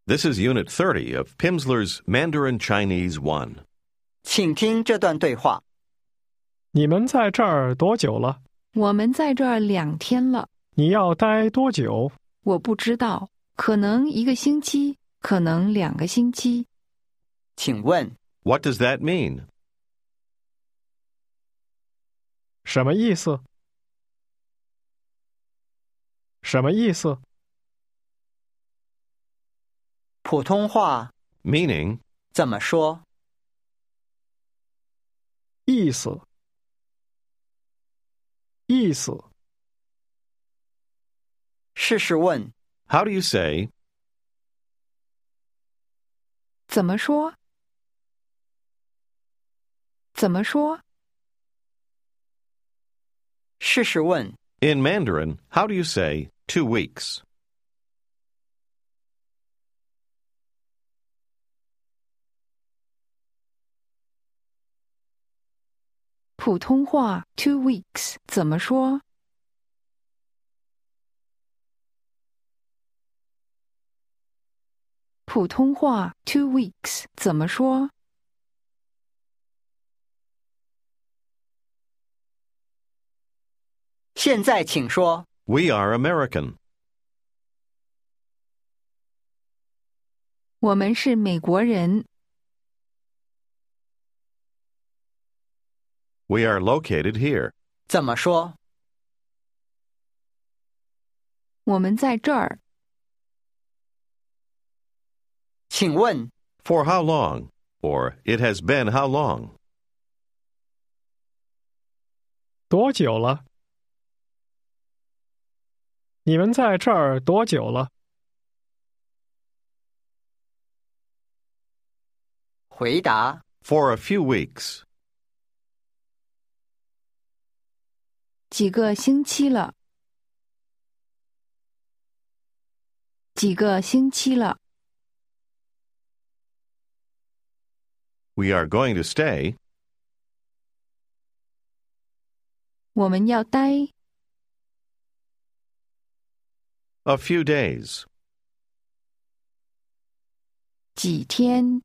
This is Unit 30 of Pimsleur's Mandarin Chinese 1. 请听这段对话。 你们在这儿多久了？ 我们在这儿2天了。 你要待多久？ 我不知道，可能1个星期，可能2个星期。 请问 What does that mean? 什么意思？什么意思？ 普通话 Meaning, 怎么说？ 意思。意思。 试试问 how do you say, 怎么说？怎么说？ 试试问 in Mandarin, how do you say 2 weeks? 普通话 2 weeks 怎么说？普通话 2 weeks 怎么说？ 现在请说 We are American. 我们是美国人。 We are located here. 怎么说？ 我们在这儿。 请问 For how long? Or it has been how long? 多久了？你们在这儿多久了？ 回答 For a few weeks. 几个星期了。几个星期了。 We are going to stay. 我们要待。 A few days. 几天。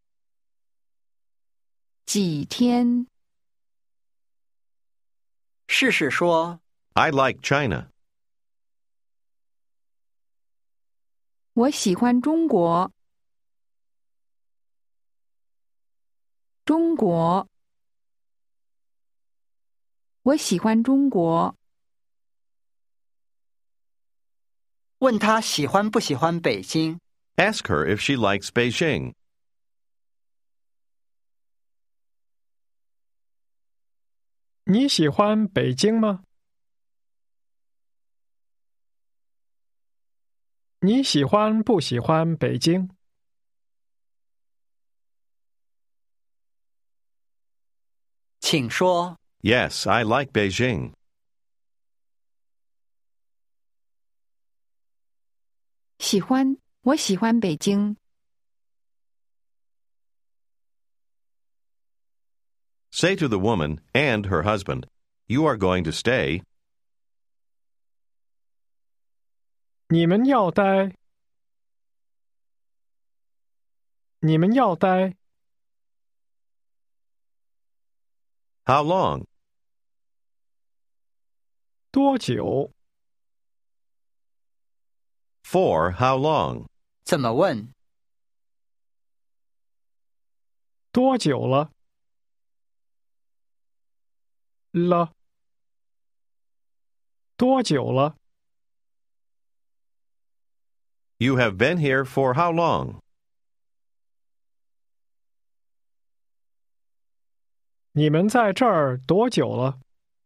几天。 试试说 I like China. 我喜欢中国。中国。我喜欢中国。 问他喜欢不喜欢北京。 Ask her if she likes Beijing. 你喜欢北京吗？你喜欢不喜欢北京？ 请说 Yes, I like Beijing. 喜欢，我喜欢北京。 Say to the woman and her husband, You are going to stay. 你们要待。你们要待。 How long? 多久？ For how long? 怎么问？ 多久了？了。多久了？ You have been here for how long? 你们在这儿多久了？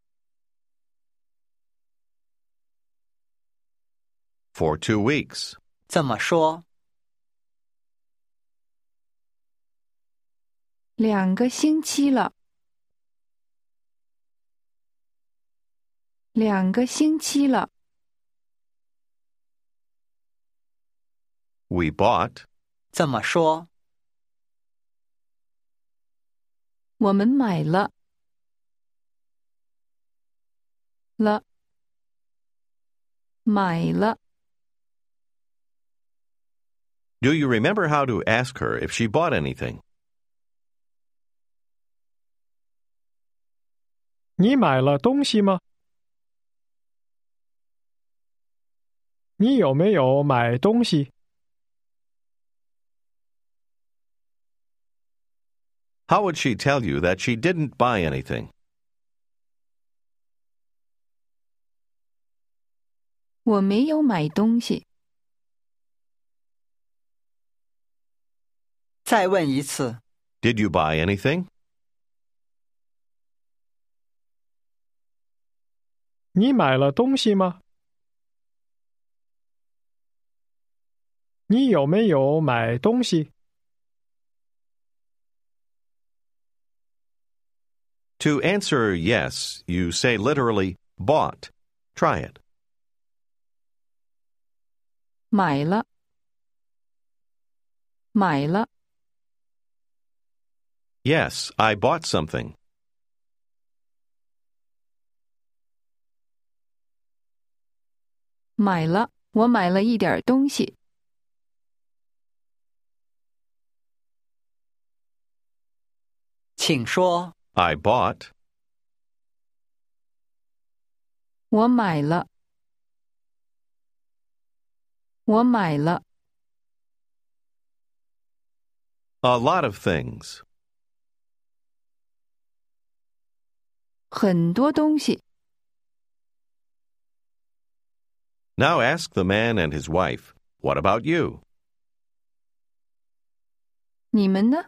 For 2 weeks. 怎么说？ 2个星期了。2个星期了。 We bought. 怎么说？ 我们买了。了。买了。 Do you remember how to ask her if she bought anything? 你买了东西吗？你有没有买东西？ How would she tell you that she didn't buy anything? 我没有买东西。 再问一次， Did you buy anything? 你买了东西吗？你有没有买东西？ To answer yes, you say literally bought. Try it. 买了，买了， Yes, I bought something. 买了，我买了一点东西。 请说， I bought. 我买了，我买了 A lot of things. 很多东西。 Now ask the man and his wife, what about you? 你们呢？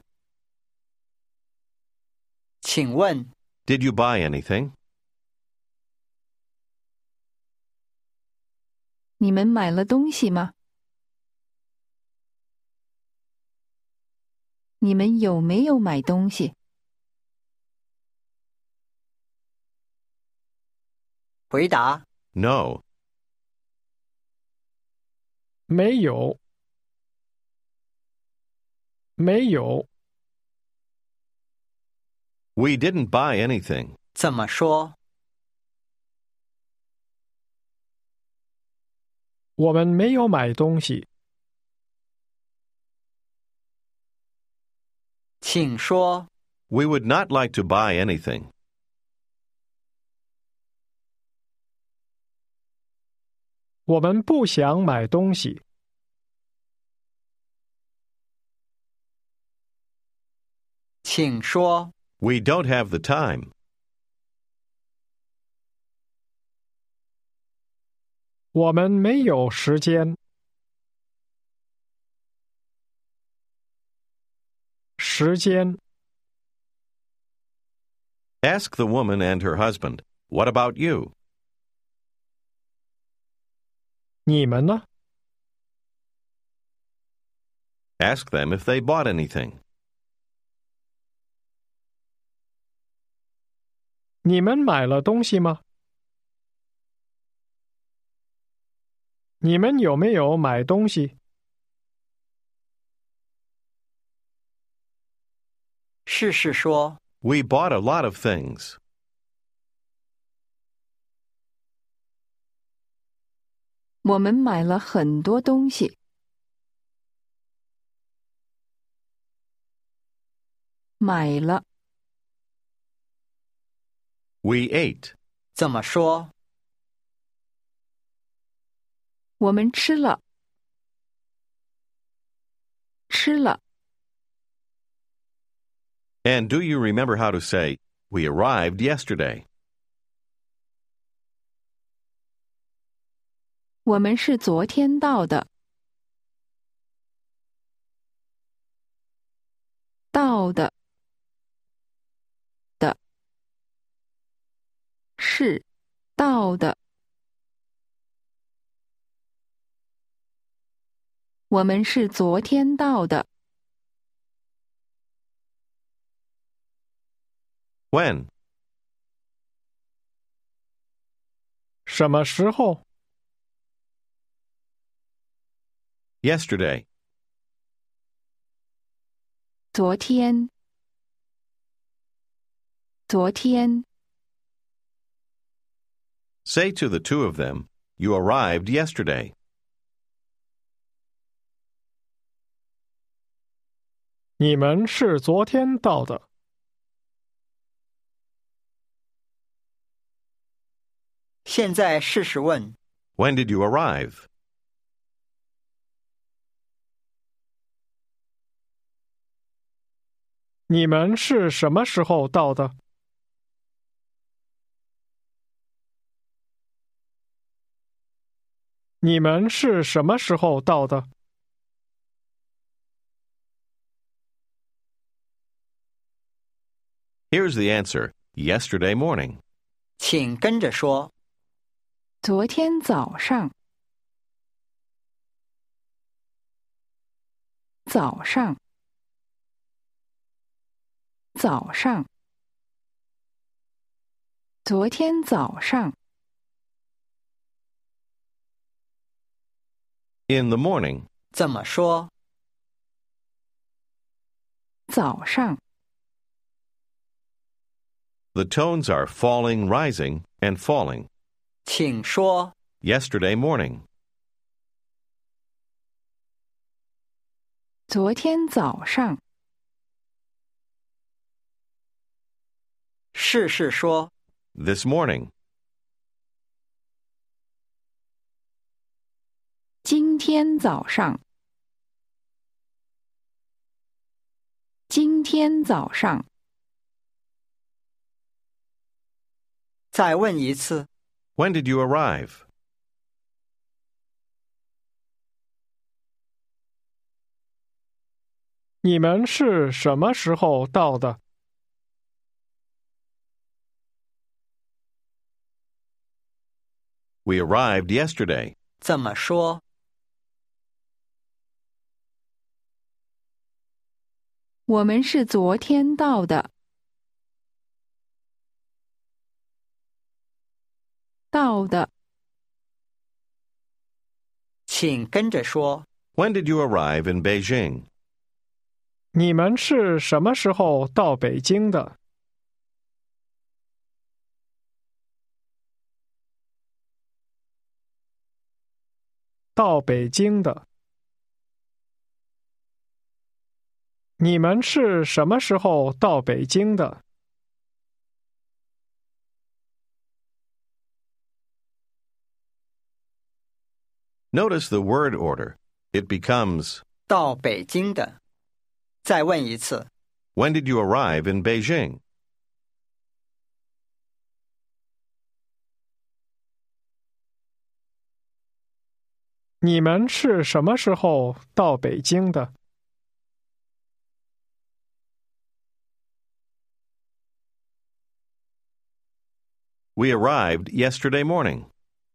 请问， Did you buy anything? 你们买了东西吗？你们有没有买东西？ 回答， No. 没有，没有。 We didn't buy anything. 怎么说？ 我们没有买东西。 请说， We would not like to buy anything. 我们不想买东西。 请说， We don't have the time. 我们没有时间。时间， Ask the woman and her husband, what about you? 你们呢？ Ask them if they bought anything. 你们买了东西吗？你们有没有买东西？ 试试说， We bought a lot of things. 我们买了很多东西。买了， We ate. 怎么说？ 我们吃了，吃了。 And do you remember how to say, we arrived yesterday? 我们是昨天到的。到的，的，是到的。我们是昨天到的。 When? 什么时候？ Yesterday. 昨天，昨天。 Say to the two of them, you arrived yesterday. 你们是昨天到的。 现在试试问， When did you arrive? 你们是什么时候到的？你们是什么时候到的？ Here's the answer. Yesterday morning. 请跟着说。 昨天早上。早上。早上。昨天早上。 In the morning. 怎么说？ 早上。 The tones are falling, rising, and falling. 请说。 Yesterday morning. 昨天早上。 试试说。 This morning. 今天早上。今天早上。 再问一次。 When did you arrive? 你们是什么时候到的？ We arrived yesterday. 怎么说？ 我们是昨天到的。到的。 请跟着说。 When did you arrive in Beijing? 你们是什么时候到北京的？到北京的。你们是什么时候到北京的？ Notice the word order. It becomes, 到北京的。再问一次。 when did you arrive in Beijing? 你们是什么时候到北京的？ We arrived yesterday morning.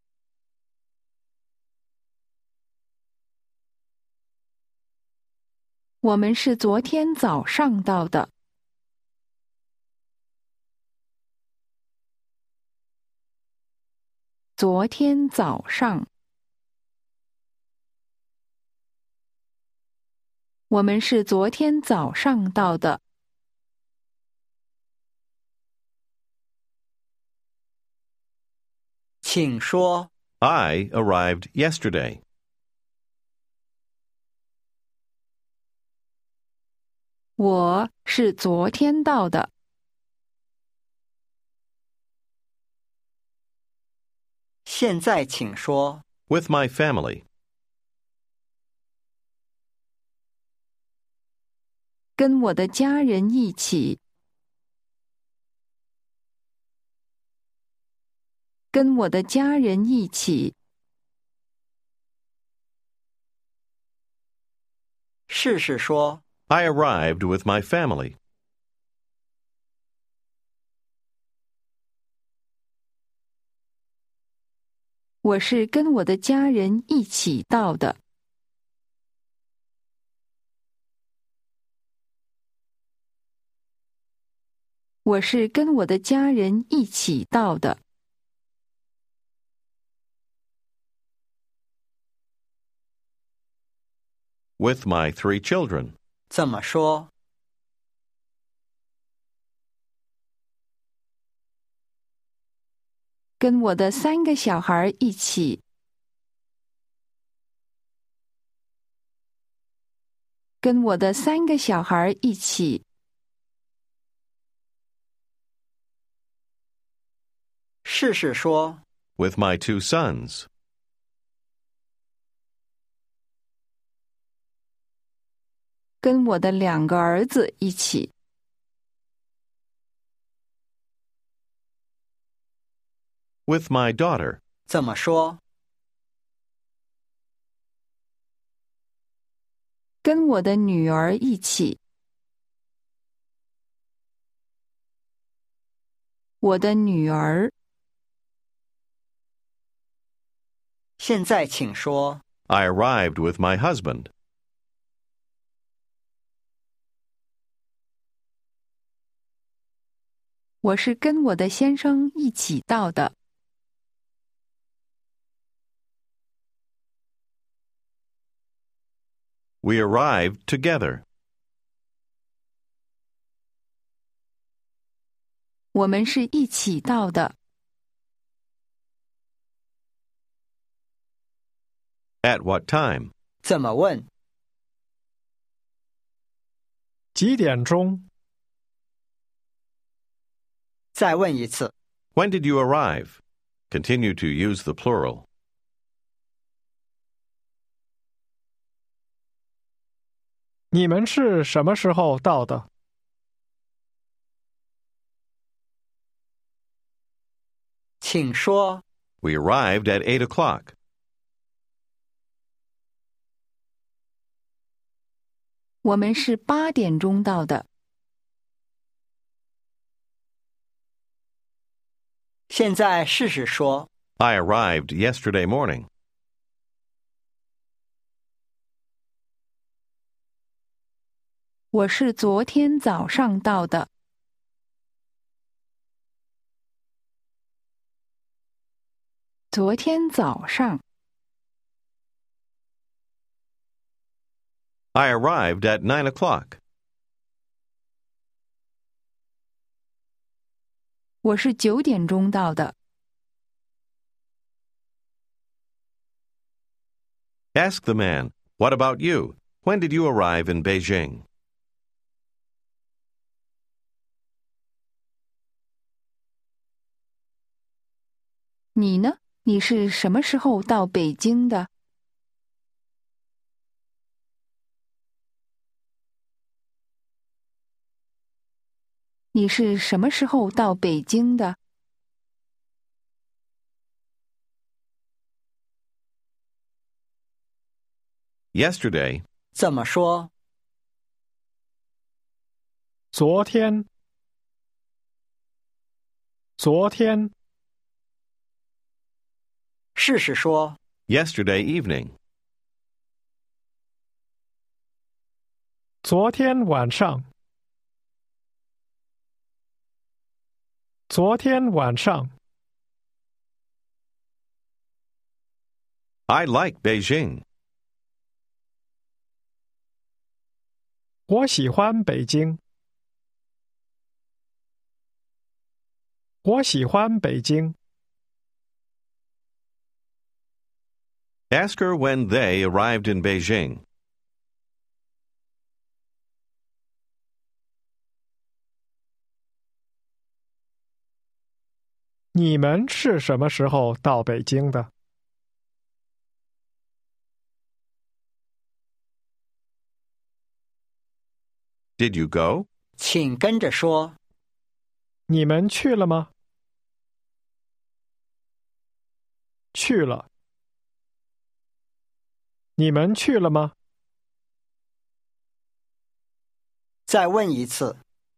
我们是昨天早上到的。昨天早上。我们是昨天早上到的。 请说。 I arrived yesterday. 我是昨天到的。 现在请说。 With my family. 跟我的家人一起。跟我的家人一起。 试试说。 I arrived with my family. 我是跟我的家人一起到的。我是跟我的家人一起到的。 With my 3 children. 怎么说？ 跟我的3个小孩一起。 跟我的3个小孩一起。 试试说， With my 2 sons. 跟我的2个儿子一起。 With my daughter. 怎么说？ 跟我的女儿一起。我的女儿。 现在请说， I arrived with my husband. 我是跟我的先生一起到的。 We arrived together. 我们是一起到的。 At what time? 怎么问？ 几点钟？ 再问一次。 When did you arrive? Continue to use the plural. 你们是什么时候到的？ 请说， We arrived at 8 o'clock. 我们是8点钟到的。 现在试试说， I arrived yesterday morning. 我是昨天早上到的。昨天早上。 I arrived at 9 o'clock. 我是9点钟到的。 Ask the man, what about you? When did you arrive in Beijing? 你呢？你是什么时候到北京的？你是什么时候到北京的？ Yesterday. 怎么说？ 昨天。昨天。 试试说， Yesterday evening. 昨天晚上。昨天晚上。 I like Beijing. 我喜欢北京。我喜欢北京。 Ask her when they arrived in Beijing. 你们是什么时候到北京的？ Did you go? 请跟着说， 你们去了吗？去了。你们去了吗？ 再问一次。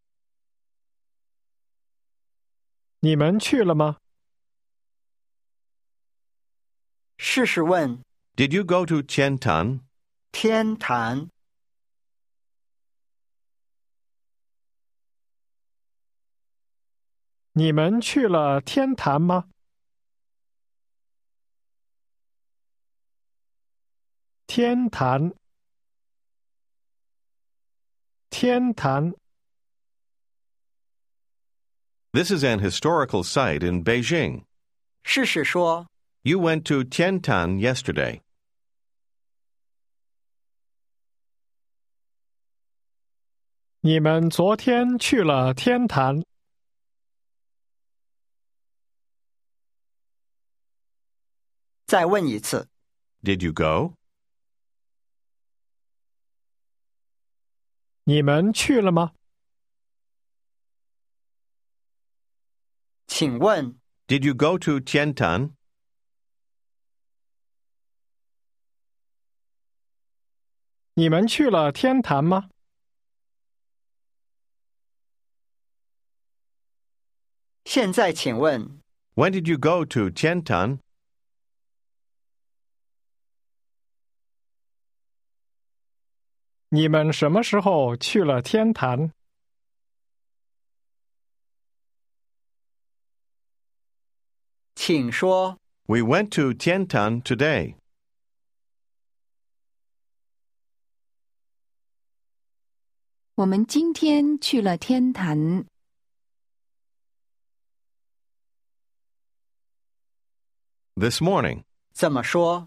你们去了吗？ 试试问， Did you go to Qiantan? 天坛。 你们去了天坛吗？天坛。天坛。 This is an historical site in Beijing. 试试说， You went to Tiantan yesterday. 你们昨天去了天坛。 再问一次， Did you go? 你们去了吗？ 请问 Did you go to Tiantan? 你们去了天坛吗？ 现在请问 When did you go to Tiantan? 你们什么时候去了天坛？ 请说 We went to Tiantan today. 我们今天去了天坛。 This morning. 怎么说？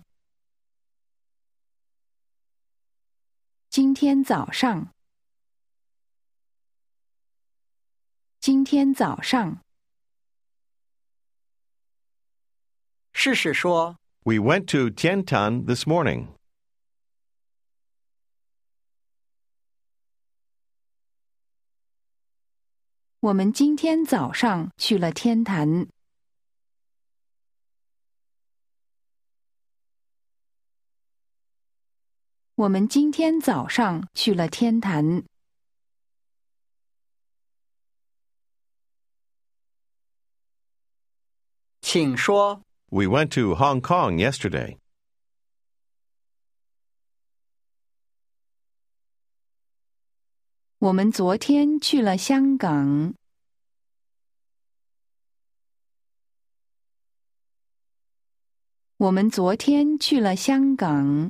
今天早上。今天早上。 试试说 We went to Tiantan this morning. 我们今天早上去了天坛。我们今天早上去了天坛。 请说 We went to Hong Kong yesterday. 我们昨天去了香港。我们昨天去了香港。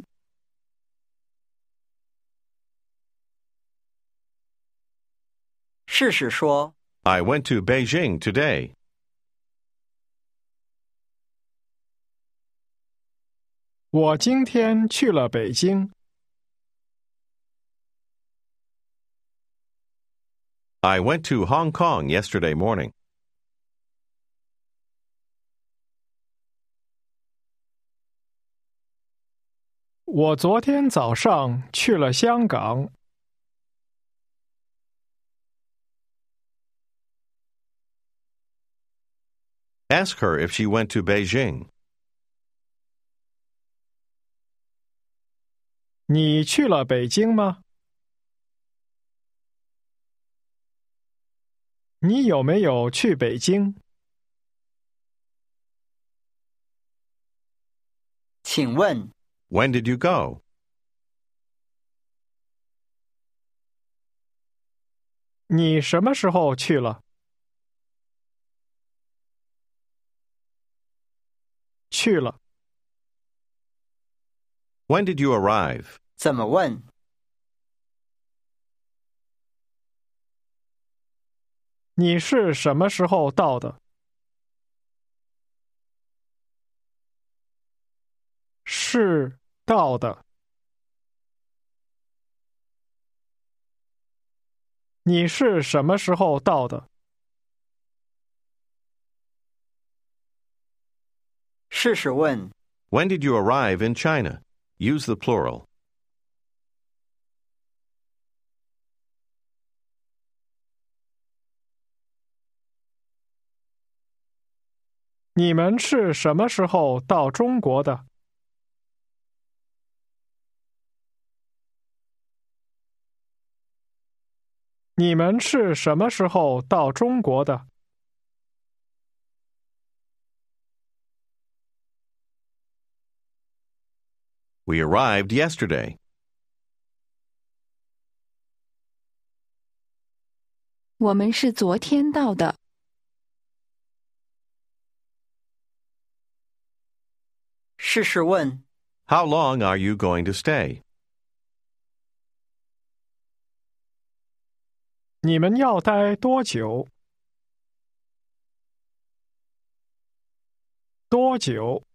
试试说 I went to Beijing today. 我今天去了北京。 I went to Hong Kong yesterday morning. 我昨天早上去了香港。 Ask her if she went to Beijing. 你去了北京吗？你有没有去北京？ 请问 When did you go? 你什么时候去了？去了。 When did you arrive? 怎么问？ 你是什么时候到的？是到的。你是什么时候到的？ 试试问 When did you arrive in China? Use the plural. 你们是什么时候到中国的？你们是什么时候到中国的？ We arrived yesterday. 我们是昨天到的。 试试问 How long are you going to stay? 你们要待多久？多久？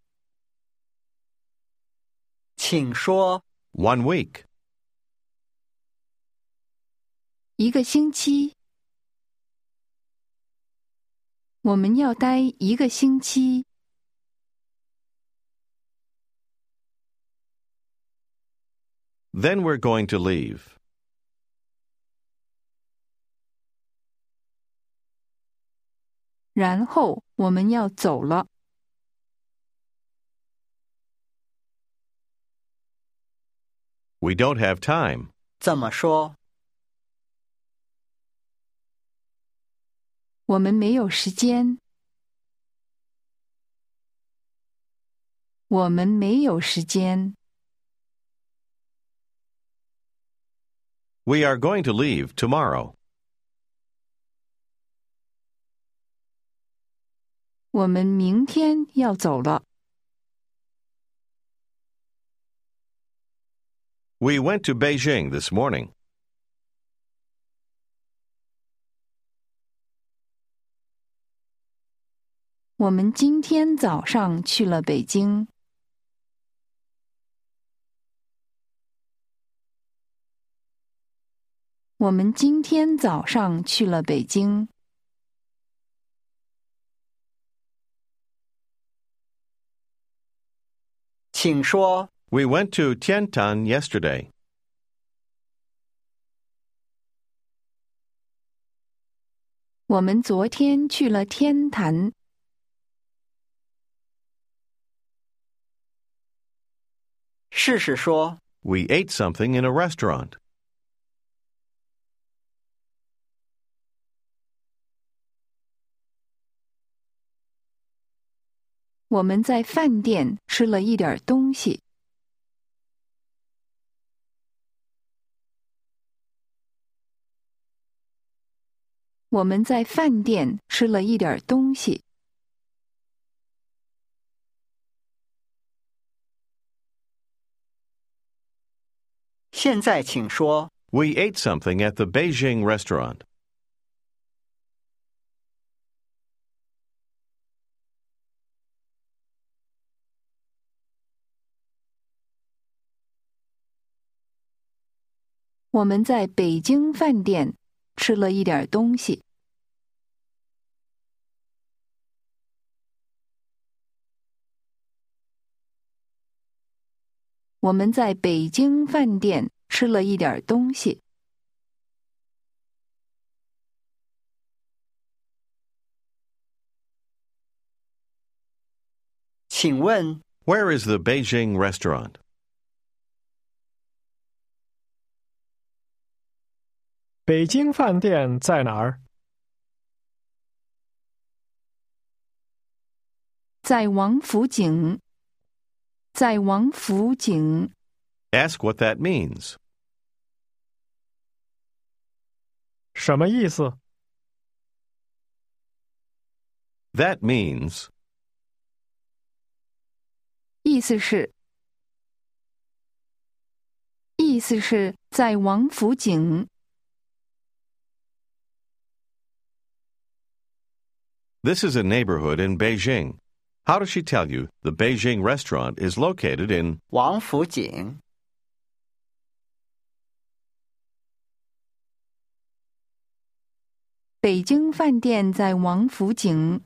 请说 1 week. 1个星期。我们要待1个星期。 Then we're going to leave. 然后我们要走了。 We don't have time. 怎么说？ 我们没有时间。我们没有时间。 We are going to leave tomorrow. 我们明天要走了。 We went to Beijing this morning. 我们今天早上去了北京。我们今天早上去了北京。 请说。 We went to Tiantan yesterday. 我们昨天去了天坛。 试试说。 We ate something in a restaurant. 我们在饭店吃了一点东西。我们在饭店吃了一点东西。 现在请说。 We ate something at the Beijing restaurant. 我们在北京饭店吃了一点东西。我们在北京饭店吃了一点东西。 请问 Where is the Beijing restaurant? 北京饭店在哪儿？ 在王府井。在王府井。 Ask what that means. 什么意思？ That means 意思是在王府井。 this is a neighborhood in Beijing. How does she tell you the Beijing restaurant is located in 王府井？ 北京饭店在王府井。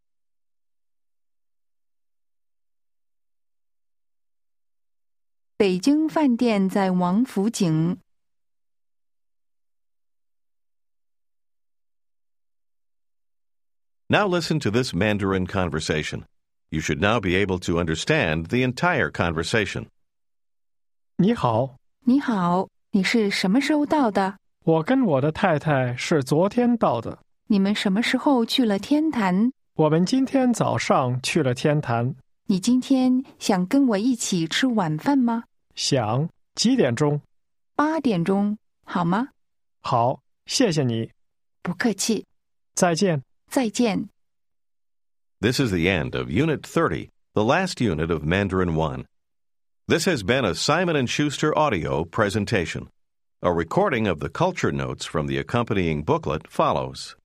北京饭店在王府井。 Now listen to this Mandarin conversation. You should now be able to understand the entire conversation. 你好， 你好，你是什么时候到的？ 我跟我的太太是昨天到的。 你们什么时候去了天坛？ 我们今天早上去了天坛。 你今天想跟我一起吃晚饭吗？ 想，几点钟 ？8点钟，好吗？ 好，谢谢你。 不客气。 再见。 再见。 This is the end of Unit 30, the last unit of Mandarin 1. This has been a Simon & Schuster audio presentation. A recording of the culture notes from the accompanying booklet follows.